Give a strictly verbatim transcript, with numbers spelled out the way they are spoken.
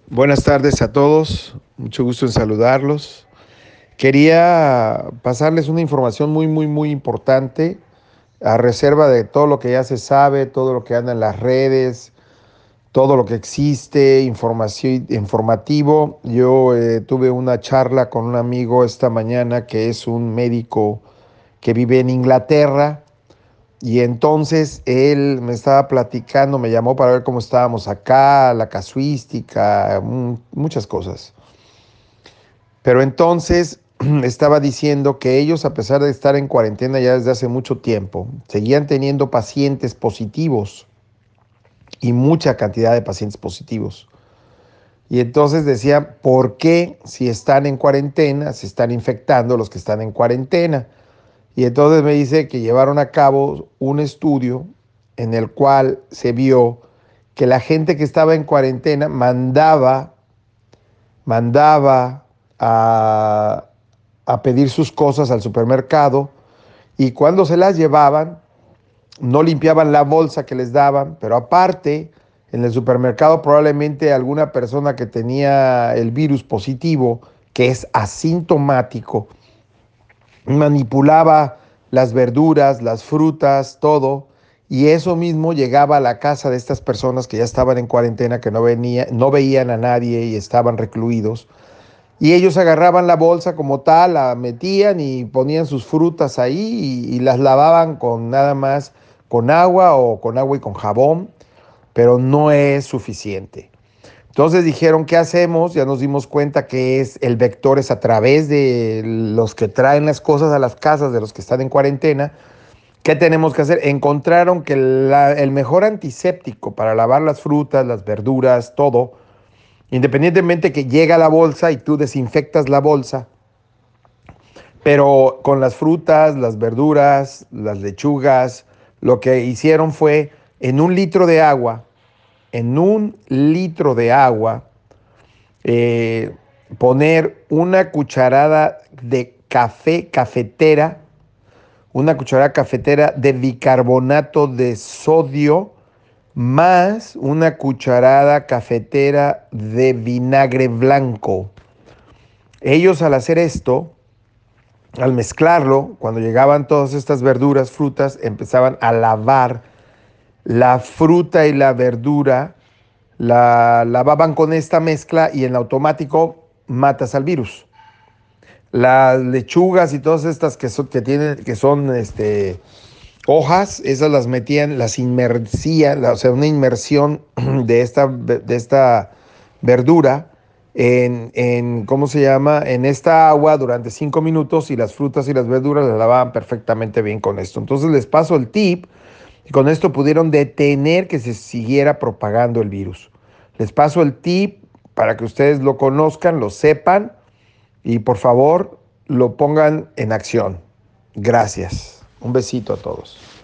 Buenas tardes a todos, mucho gusto en saludarlos. Quería pasarles una información muy, muy, muy importante a reserva de todo lo que ya se sabe, todo lo que anda en las redes, todo lo que existe, información, informativo. Yo eh, tuve una charla con un amigo esta mañana que es un médico que vive en Inglaterra y entonces él me estaba platicando, me llamó para ver cómo estábamos acá, la casuística, mm, muchas cosas. Pero entonces estaba diciendo que ellos, a pesar de estar en cuarentena ya desde hace mucho tiempo, seguían teniendo pacientes positivos y mucha cantidad de pacientes positivos. Y entonces decían, ¿por qué si están en cuarentena se están infectando los que están en cuarentena? Y entonces me dice que llevaron a cabo un estudio en el cual se vio que la gente que estaba en cuarentena mandaba, mandaba a, a pedir sus cosas al supermercado y cuando se las llevaban no limpiaban la bolsa que les daban, pero aparte en el supermercado probablemente alguna persona que tenía el virus positivo, que es asintomático, manipulaba las verduras, las frutas, todo, y eso mismo llegaba a la casa de estas personas que ya estaban en cuarentena, que no, venía, no veían a nadie y estaban recluidos. Y ellos agarraban la bolsa como tal, la metían y ponían sus frutas ahí y, y las lavaban con nada más, con agua o con agua y con jabón, pero no es suficiente. Entonces dijeron, ¿qué hacemos? Ya nos dimos cuenta que es el vector es a través de los que traen las cosas a las casas de los que están en cuarentena. ¿Qué tenemos que hacer? Encontraron que la, el mejor antiséptico para lavar las frutas, las verduras, todo, independientemente que llega a la bolsa y tú desinfectas la bolsa, pero con las frutas, las verduras, las lechugas, lo que hicieron fue en un litro de agua, en un litro de agua, eh, poner una cucharada de café cafetera, una cucharada cafetera de bicarbonato de sodio, más una cucharada cafetera de vinagre blanco. Ellos al hacer esto, al mezclarlo, cuando llegaban todas estas verduras, frutas, empezaban a lavar la fruta y la verdura, la lavaban con esta mezcla y en automático matas al virus. Las lechugas y todas estas que son, que tienen, que son este, hojas, esas las metían, las inmersían, o sea, una inmersión de esta, de esta verdura en, en, ¿cómo se llama? En esta agua durante cinco minutos y las frutas y las verduras las lavaban perfectamente bien con esto. Entonces les paso el tip y con esto pudieron detener que se siguiera propagando el virus. Les paso el tip para que ustedes lo conozcan, lo sepan y por favor lo pongan en acción. Gracias. Un besito a todos.